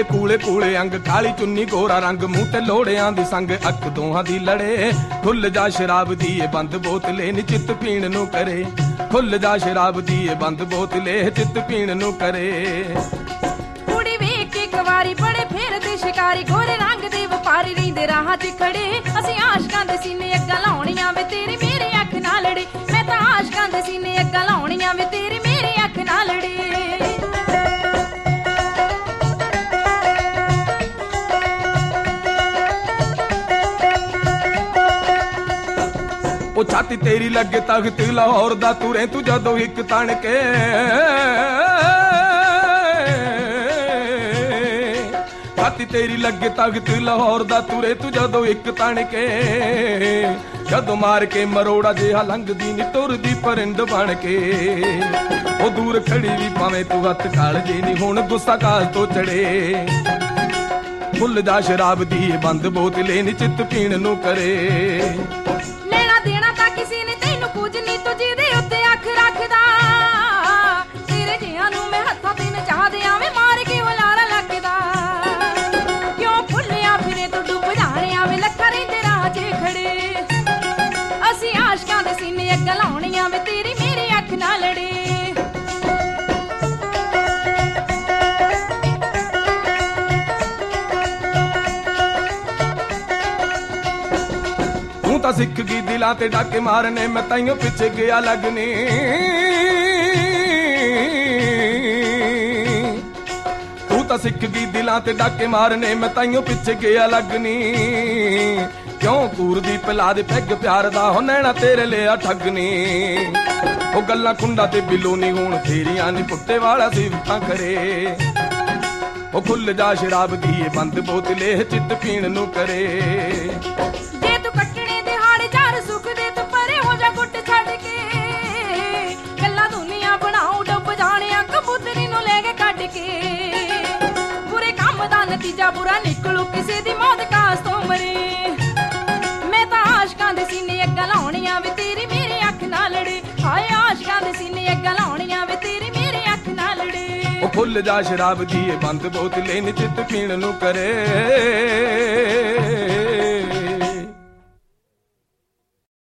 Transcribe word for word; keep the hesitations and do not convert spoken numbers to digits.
तेरे कूले कूले अंग काली चुन्नी गोरा रंग मुंह ते लोड़ियां दी संग अख दोहां दी लड़े खुल जा शराब दी बंद बोतले नी चित पीण नू करे खुल जा शराब दी बंद बोतले चित पीण नू करे कुड़ी वेख के कवारी बड़े फेरदे शिकारी गोरे रंग दे वपारी रहिंदे राह च खड़े असीं आशकां दे सीने अग्गां लाउणियां वे तेरी मेरी अख ना लड़े मैं तां आशकां दे सीने अग्गां लाउणियां वे तेरी मेरी अख ना लड़े ओ छाती तेरी लगे तख्त लाहौर दा तुरे तू जदों इक तन के छाती तेरी लगे तख्त लाहौर दा तुरे तू जदों इक तन के जदों मार के मरोड़ा जिहा लंघदी नी तुरदी परिंद बन के ओ दूर खड़ी भी भावें तू हथ काल जे नी हुण गुस्सा काल तो चढ़े खुल जा शराब दी बंद बोतले नी चित पीण नू करे गलाउणियां वे तेरी मेरी अख ना लड़े तू तां सिख गई दिलां ते डाके मारने मैं ताइयों पिछे गया लगनी तू तां सिख गई दिलां ते डाके मारने मैं ताइयों पिछे गया लगनी क्यों कूर दी पिला दे पैग प्यार दा हो नैना तेरे लिया ठगनी ओ गल्लां कुंडा ते बिलो नी होण तेरियां नी पुट्टे वाला सिफतां करे ओ खुल जा शराब दी बंद बोतले चित पीण नू करे जे तू कटणे दे हाड़ चार सुख दे तू परे हो जा गुट छड़ के गल्लां दुनिया बनाऊ डुब जाणिया कबूतरी नू ले के कढ के बुरे काम दा नतीजा बुरा निकलू किसे दी मौत कास तो मरे सीने अग्गां लाउणियां वे तेरी मेरी अख ना लड़े हाय आशकां दे सीने अग्गां लाउणियां वे तेरी मेरी अख ना लड़े ओ खुल जा शराब दी बंद बोतले नी चित पीण नू करे।